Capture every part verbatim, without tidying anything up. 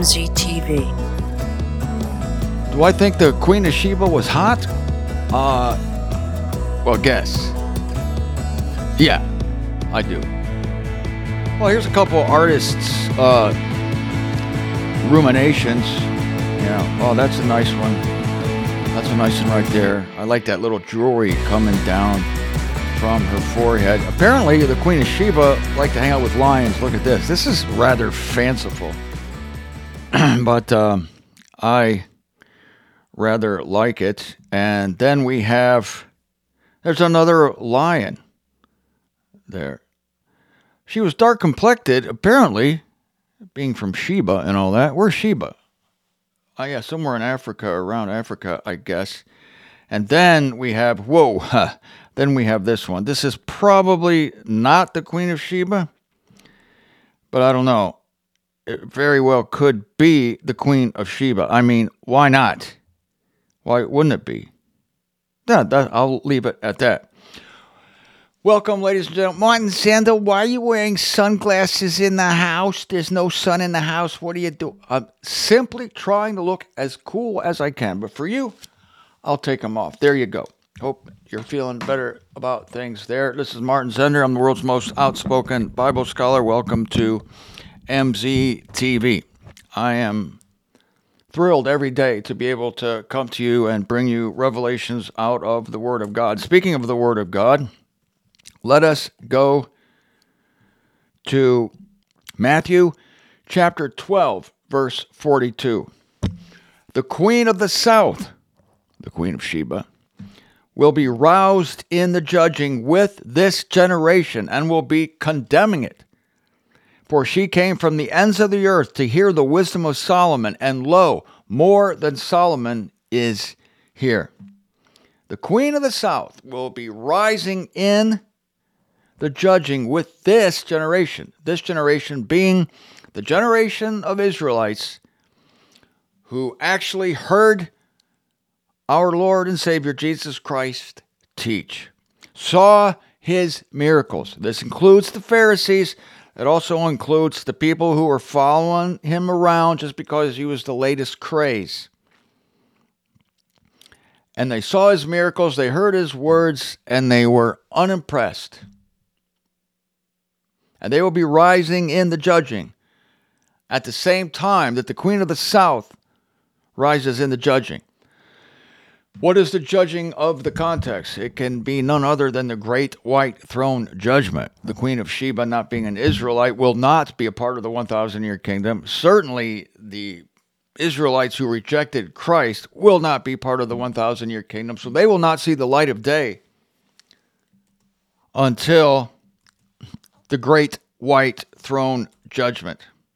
M Z T V. Do I think the Queen of Sheba was hot? Uh, well, guess. Yeah, I do. Well, here's a couple artists' uh, ruminations. Yeah, oh, that's a nice one. That's a nice one right there. I like that little jewelry coming down from her forehead. Apparently, the Queen of Sheba liked to hang out with lions. Look at this. This is rather fanciful. but um, I rather like it. And then we have, there's another lion there. She was dark complected, apparently, being from Sheba and all that. Where's Sheba? Oh, yeah, somewhere in Africa, around Africa, I guess. And then we have, whoa, huh, then we have this one. This is probably not the Queen of Sheba, but I don't know. It very well could be the Queen of Sheba. I mean, why not? Why wouldn't it be? Yeah, that, I'll leave it at that. Welcome, ladies and gentlemen. Martin Sandel, why are you wearing sunglasses in the house? There's no sun in the house. What do you do? I'm simply trying to look as cool as I can. But for you, I'll take them off. There you go. Hope you're feeling better about things there. This is Martin Zender. I'm the world's most outspoken Bible scholar. Welcome to M Z T V. I am thrilled every day to be able to come to you and bring you revelations out of the Word of God. Speaking of the Word of God, let us go to Matthew chapter twelve, verse forty-two. The Queen of the South, the Queen of Sheba, will be roused in the judging with this generation and will be condemning it. For she came from the ends of the earth to hear the wisdom of Solomon, and lo, more than Solomon is here. The Queen of the South will be rising in the judging with this generation. This generation being the generation of Israelites who actually heard our Lord and Savior Jesus Christ teach, saw his miracles. This includes the Pharisees. It also includes the people who were following him around just because he was the latest craze. And they saw his miracles, they heard his words, and they were unimpressed. And they will be rising in the judging at the same time that the Queen of the South rises in the judging. What is the judging of the context? It can be none other than the great white throne judgment. The Queen of Sheba, not being an Israelite, will not be a part of the one thousand year kingdom. Certainly, the Israelites who rejected Christ will not be part of the one thousand year kingdom, so they will not see the light of day until the great white throne judgment.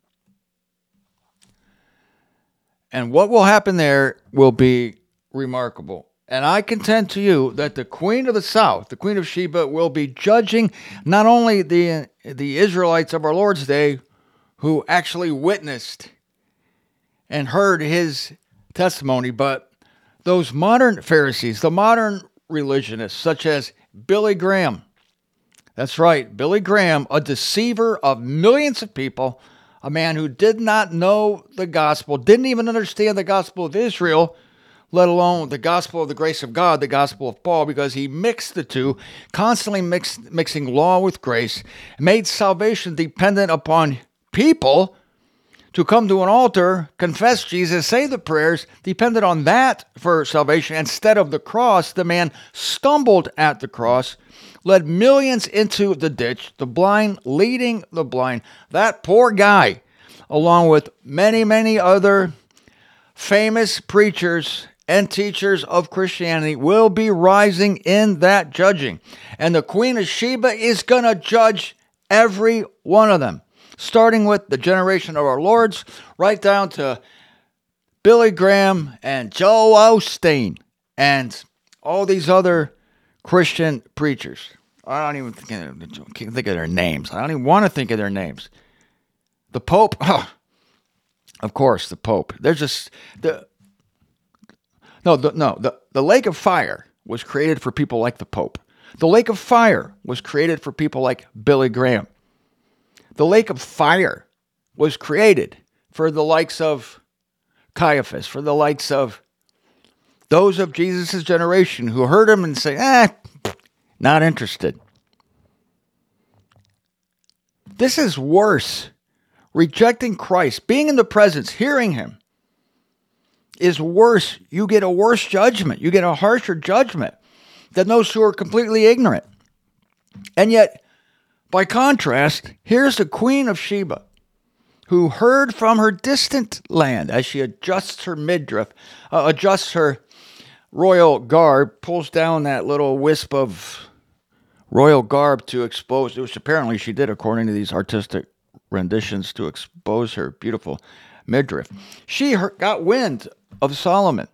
And what will happen there will be remarkable. And I contend to you that the Queen of the South, the Queen of Sheba, will be judging not only the, the Israelites of our Lord's day who actually witnessed and heard his testimony, but those modern Pharisees, the modern religionists, such as Billy Graham. That's right, Billy Graham, a deceiver of millions of people, a man who did not know the gospel, didn't even understand the gospel of Israel, let alone the gospel of the grace of God, the gospel of Paul, because he mixed the two, constantly mixed, mixing law with grace, made salvation dependent upon people to come to an altar, confess Jesus, say the prayers, depended on that for salvation instead of the cross. The man stumbled at the cross, led millions into the ditch, the blind leading the blind. That poor guy, along with many, many other famous preachers and teachers of Christianity, will be rising in that judging. And the Queen of Sheba is going to judge every one of them, starting with the generation of our Lords, right down to Billy Graham and Joel Osteen and all these other Christian preachers. I don't even think of, can't think of their names. I don't even want to think of their names. The Pope, oh, of course, the Pope. There's just the no, the, no. The the lake of fire was created for people like the Pope. The lake of fire was created for people like Billy Graham. The lake of fire was created for the likes of Caiaphas, for the likes of those of Jesus' generation who heard him and say, eh, not interested. This is worse. Rejecting Christ, being in the presence, hearing him, is worse. You get a worse judgment. You get a harsher judgment than those who are completely ignorant. And yet, by contrast, here's the Queen of Sheba, who heard from her distant land as she adjusts her midriff, uh, adjusts her royal garb, pulls down that little wisp of royal garb to expose, which apparently she did according to these artistic renditions, to expose her beautiful midriff. She heard, got wind of Solomon.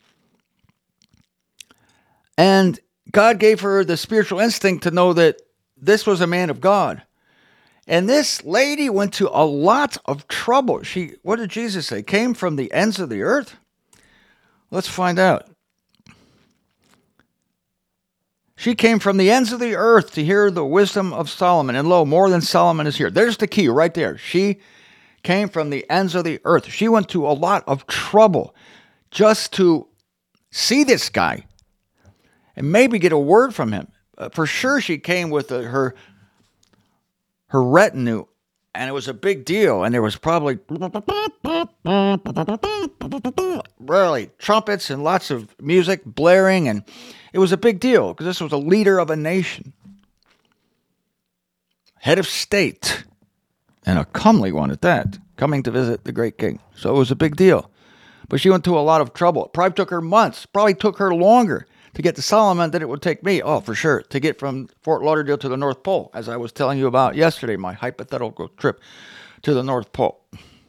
And God gave her the spiritual instinct to know that this was a man of God. And this lady went to a lot of trouble. She, what did Jesus say? Came from the ends of the earth? Let's find out. She came from the ends of the earth to hear the wisdom of Solomon. And lo, more than Solomon is here. There's the key right there. She came from the ends of the earth. She went to a lot of trouble just to see this guy and maybe get a word from him. Uh, for sure, she came with uh, her her retinue, and it was a big deal. And there was probably really trumpets and lots of music blaring, and it was a big deal because this was a leader of a nation, head of state, and a comely one at that, coming to visit the great king. So it was a big deal. But she went to a lot of trouble. It probably took her months, probably took her longer to get to Solomon than it would take me, oh, for sure, to get from Fort Lauderdale to the North Pole, as I was telling you about yesterday, my hypothetical trip to the North Pole.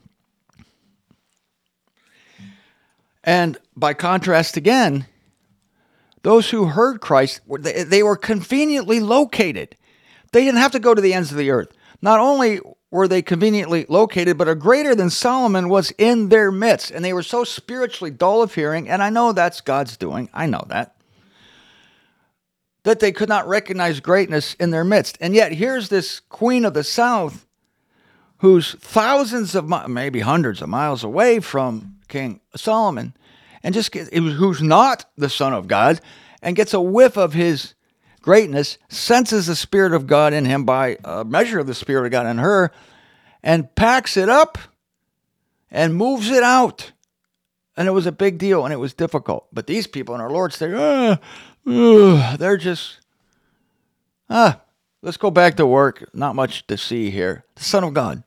And by contrast again, those who heard Christ, they were conveniently located. They didn't have to go to the ends of the earth. Not only were they conveniently located, but a greater than Solomon was in their midst. And they were so spiritually dull of hearing, and I know that's God's doing, I know that, that they could not recognize greatness in their midst. And yet here's this queen of the south who's thousands of miles, maybe hundreds of miles away from King Solomon, and just get, who's not the Son of God, and gets a whiff of his greatness, senses the Spirit of God in him by a measure of the Spirit of God in her, and packs it up and moves it out. And it was a big deal, and it was difficult. But these people in our Lord's Day, uh, uh, they're just, ah, let's go back to work. Not much to see here. The Son of God.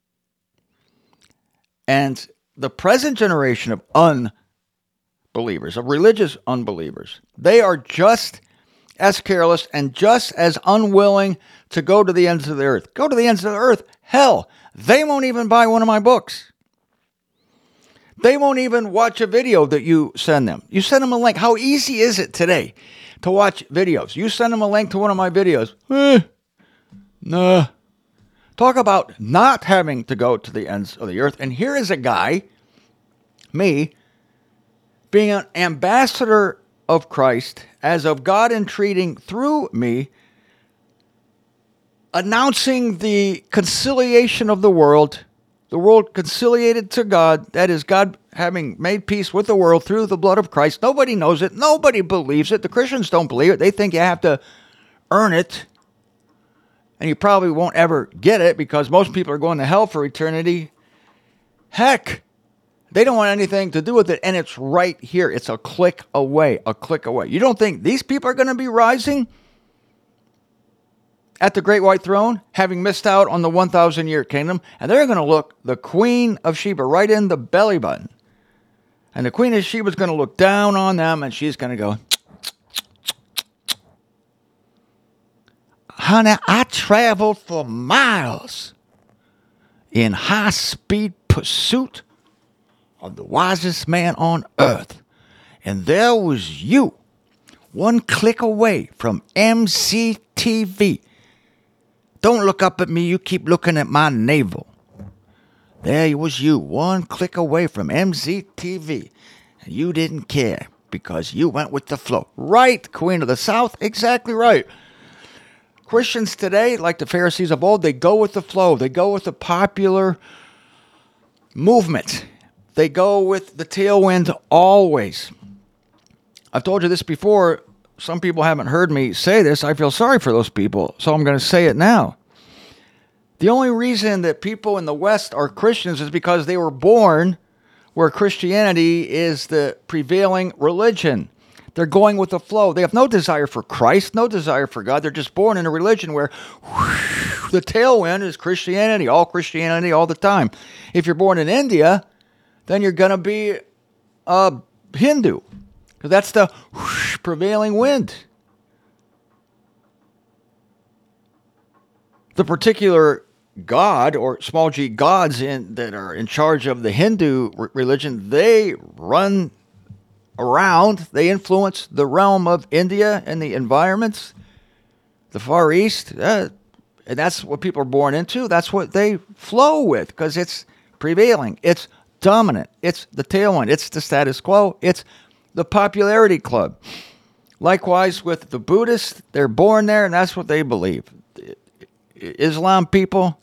And the present generation of unbelievers, of religious unbelievers, they are just as careless and just as unwilling to go to the ends of the earth. Go to the ends of the earth? Hell, they won't even buy one of my books. They won't even watch a video that you send them. You send them a link. How easy is it today to watch videos? You send them a link to one of my videos. Eh, nah. Talk about not having to go to the ends of the earth. And here is a guy, me, being an ambassador of Christ, as of God entreating through me, announcing the conciliation of the world, the world conciliated to God, that is, God having made peace with the world through the blood of Christ. Nobody knows it. Nobody believes it. The Christians don't believe it. They think you have to earn it. And you probably won't ever get it because most people are going to hell for eternity. Heck, they don't want anything to do with it. And it's right here. It's a click away, a click away. You don't think these people are going to be rising at the great white throne, having missed out on the one thousand year kingdom? And they're going to look the Queen of Sheba right in the belly button. And the Queen of Sheba is going to look down on them, and she's going to go, honey, I traveled for miles in high-speed pursuit of the wisest man on earth. And there was you, one click away from M C T V. Don't look up at me, you keep looking at my navel. There was you, one click away from M C T V. And you didn't care because you went with the flow. Right, Queen of the South, exactly right. Christians today, like the Pharisees of old, they go with the flow. They go with the popular movement. They go with the tailwind always. I've told you this before. Some people haven't heard me say this. I feel sorry for those people, so I'm going to say it now. The only reason that people in the West are Christians is because they were born where Christianity is the prevailing religion. They're going with the flow. They have no desire for Christ, no desire for God. They're just born in a religion where whoosh, the tailwind is Christianity, all Christianity all the time. If you're born in India, then you're going to be a Hindu. Because that's the whoosh, prevailing wind. The particular God or small g gods in, that are in charge of the Hindu religion, they run around, they influence the realm of India and the environments, the Far East, uh, and that's what people are born into. That's what they flow with because it's prevailing, it's dominant, it's the tailwind, it's the status quo, it's the popularity club. Likewise with the Buddhists, they're born there and that's what they believe. Islam people,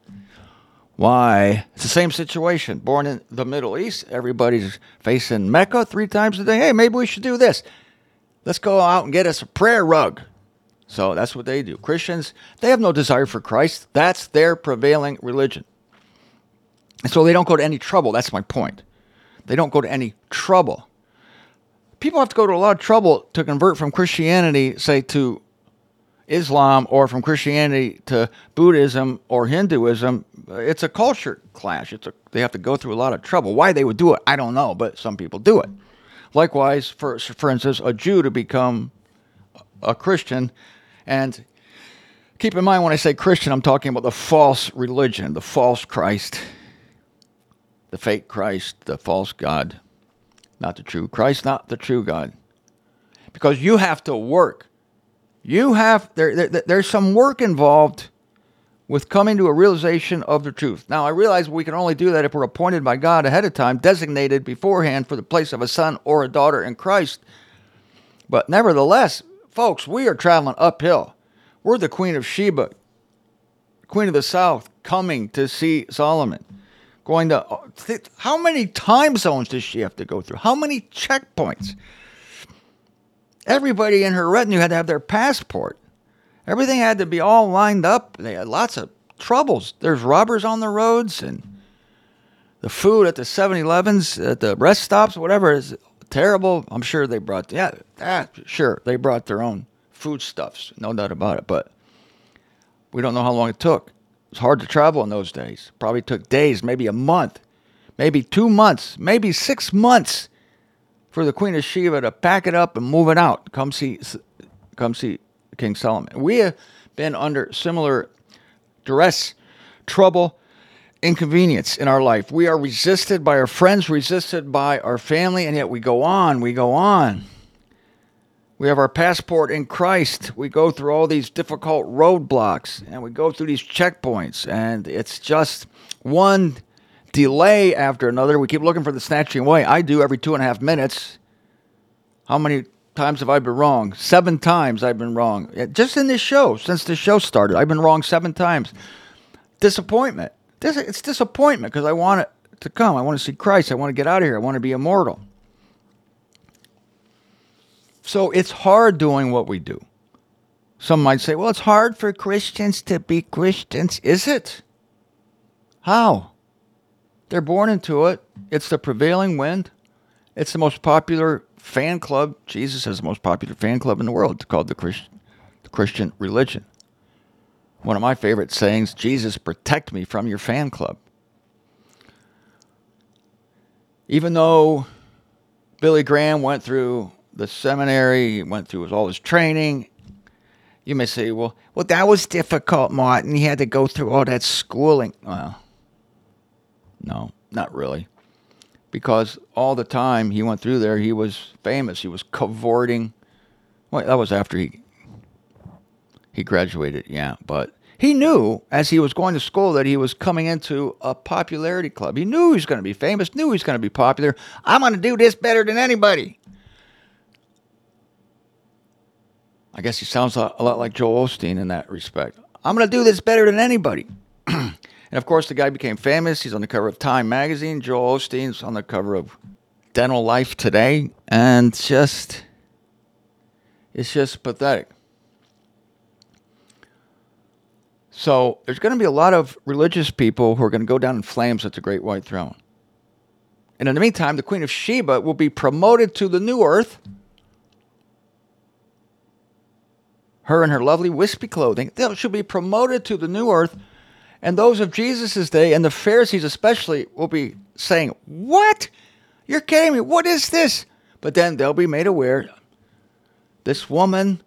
why? It's the same situation. Born in the Middle East, everybody's facing Mecca three times a day. Hey, maybe we should do this. Let's go out and get us a prayer rug. So that's what they do. Christians, they have no desire for Christ. That's their prevailing religion. And so they don't go to any trouble. That's my point. They don't go to any trouble. People have to go to a lot of trouble to convert from Christianity, say, to Islam, or from Christianity to Buddhism or Hinduism. It's a culture clash. It's a, they have to go through a lot of trouble. Why they would do it, I don't know, but some people do it. Likewise, for for instance, a Jew to become a Christian. And keep in mind when I say Christian, I'm talking about the false religion, the false Christ, the fake Christ, the false God, not the true Christ, not the true God. Because you have to work. You have, there, there, there's some work involved with coming to a realization of the truth. Now, I realize we can only do that if we're appointed by God ahead of time, designated beforehand for the place of a son or a daughter in Christ. But nevertheless, folks, we are traveling uphill. We're the Queen of Sheba, Queen of the South, coming to see Solomon. Going to, how many time zones does she have to go through? How many checkpoints? Everybody in her retinue had to have their passport. Everything had to be all lined up. They had lots of troubles. There's robbers on the roads, and the food at the seven elevens, at the rest stops, whatever, is terrible. I'm sure they brought, yeah, ah, sure, they brought their own foodstuffs, no doubt about it. But we don't know how long it took. It was hard to travel in those days. Probably took days, maybe a month, maybe two months, maybe six months. For the Queen of Sheba to pack it up and move it out. Come see, come see King Solomon. We have been under similar duress, trouble, inconvenience in our life. We are resisted by our friends, resisted by our family, and yet we go on, we go on. We have our passport in Christ. We go through all these difficult roadblocks, and we go through these checkpoints, and it's just one delay after another. We keep looking for the snatching away. I do every two and a half minutes. How many times have I been wrong? Seven times I've been wrong. Just in this show, since this show started, I've been wrong seven times. Disappointment. It's disappointment because I want it to come. I want to see Christ. I want to get out of here. I want to be immortal. So it's hard doing what we do. Some might say, well, it's hard for Christians to be Christians. Is it? How? They're born into it. It's the prevailing wind. It's the most popular fan club. Jesus has the most popular fan club in the world. It's called the Christian, the Christian religion. One of my favorite sayings, Jesus, protect me from your fan club. Even though Billy Graham went through the seminary, went through all his training, you may say, well, well, that was difficult, Martin. He had to go through all that schooling. Well, no, not really. Because all the time he went through there, he was famous. He was cavorting. Well, that was after he he graduated, yeah. But he knew as he was going to school that he was coming into a popularity club. He knew he was going to be famous, knew he was going to be popular. I'm going to do this better than anybody. I guess he sounds a lot like Joel Osteen in that respect. I'm going to do this better than anybody. And of course, the guy became famous. He's on the cover of Time magazine. Joel Osteen's on the cover of Dental Life Today. And just, it's just pathetic. So there's going to be a lot of religious people who are going to go down in flames at the Great White Throne. And in the meantime, the Queen of Sheba will be promoted to the new earth. Her and her lovely wispy clothing, she'll be promoted to the new earth. And those of Jesus' day, and the Pharisees especially, will be saying, what? You're kidding me. What is this? But then they'll be made aware this woman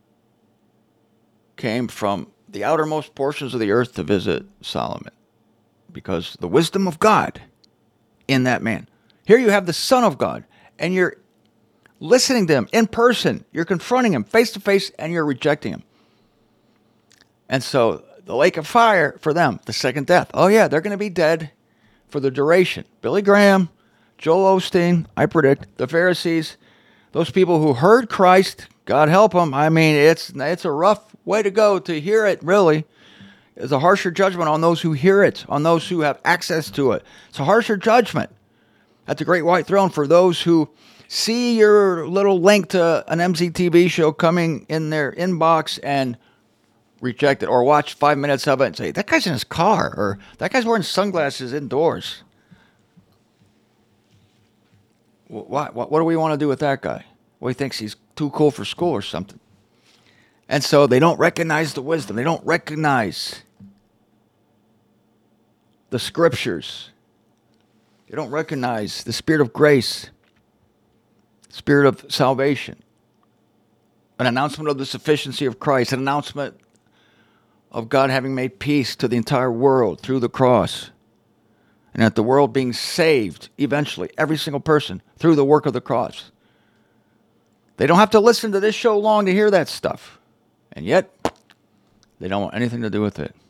came from the outermost portions of the earth to visit Solomon, because the wisdom of God in that man. Here you have the Son of God, and you're listening to him in person. You're confronting him face to face, and you're rejecting him. And so the lake of fire for them, the second death. Oh yeah, they're going to be dead for the duration. Billy Graham, Joel Osteen, I predict, the Pharisees, those people who heard Christ, God help them. I mean, it's it's a rough way to go to hear it, really. It's a harsher judgment on those who hear it, on those who have access to it. It's a harsher judgment at the Great White Throne for those who see your little link to an M Z T V show coming in their inbox and reject it, or watch five minutes of it and say, that guy's in his car, or that guy's wearing sunglasses indoors. What, what, what do we want to do with that guy? Well, he thinks he's too cool for school or something. And so they don't recognize the wisdom. They don't recognize the scriptures. They don't recognize the spirit of grace, spirit of salvation, an announcement of the sufficiency of Christ, an announcement of God having made peace to the entire world through the cross, and that the world being saved eventually, every single person, through the work of the cross. They don't have to listen to this show long to hear that stuff. And yet, they don't want anything to do with it.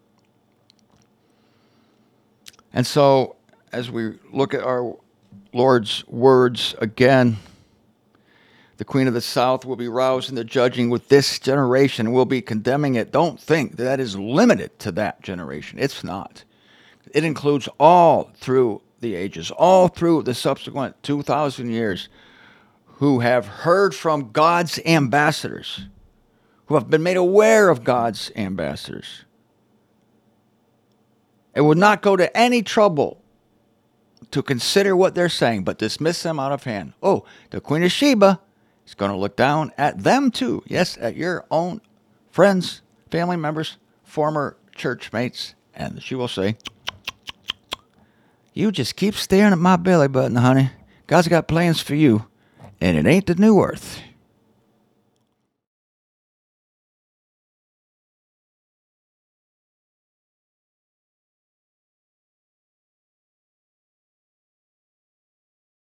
And so, as we look at our Lord's words again, the Queen of the South will be roused into judging with this generation and will be condemning it. Don't think that, that is limited to that generation. It's not. It includes all through the ages, all through the subsequent two thousand years, who have heard from God's ambassadors, who have been made aware of God's ambassadors. It would not go to any trouble to consider what they're saying, but dismiss them out of hand. Oh, the Queen of Sheba is going to look down at them too. Yes, at your own friends, family members, former church mates. And she will say, you just keep staring at my belly button, honey. God's got plans for you, and it ain't the new earth.